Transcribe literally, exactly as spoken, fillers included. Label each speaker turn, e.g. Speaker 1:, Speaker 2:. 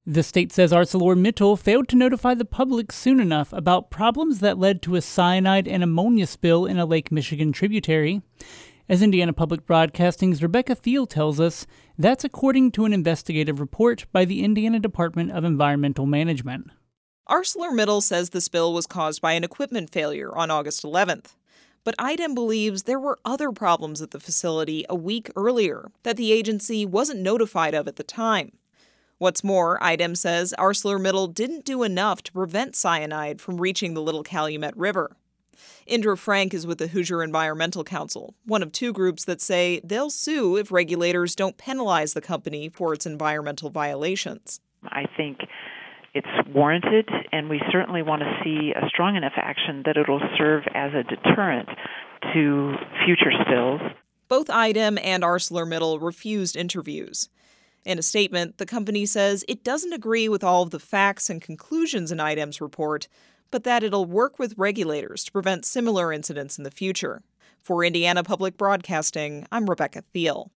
Speaker 1: The state says ArcelorMittal failed to notify the public soon enough about problems that led to a cyanide and ammonia spill in a Lake Michigan tributary. As Indiana Public Broadcasting's Rebecca Thiel tells us, that's according to an investigative report by the Indiana Department of Environmental Management.
Speaker 2: ArcelorMittal says the spill was caused by an equipment failure on August eleventh. But I D E M believes there were other problems at the facility a week earlier that the agency wasn't notified of at the time. What's more, I D E M says ArcelorMittal didn't do enough to prevent cyanide from reaching the Little Calumet River. Indra Frank is with the Hoosier Environmental Council, one of two groups that say they'll sue if regulators don't penalize the company for its environmental violations.
Speaker 3: I think it's warranted, and we certainly want to see a strong enough action that it'll serve as a deterrent to future spills.
Speaker 2: Both I D E M and ArcelorMittal refused interviews. In a statement, the company says it doesn't agree with all of the facts and conclusions in I D E M's report, but that it'll work with regulators to prevent similar incidents in the future. For Indiana Public Broadcasting, I'm Rebecca Thiel.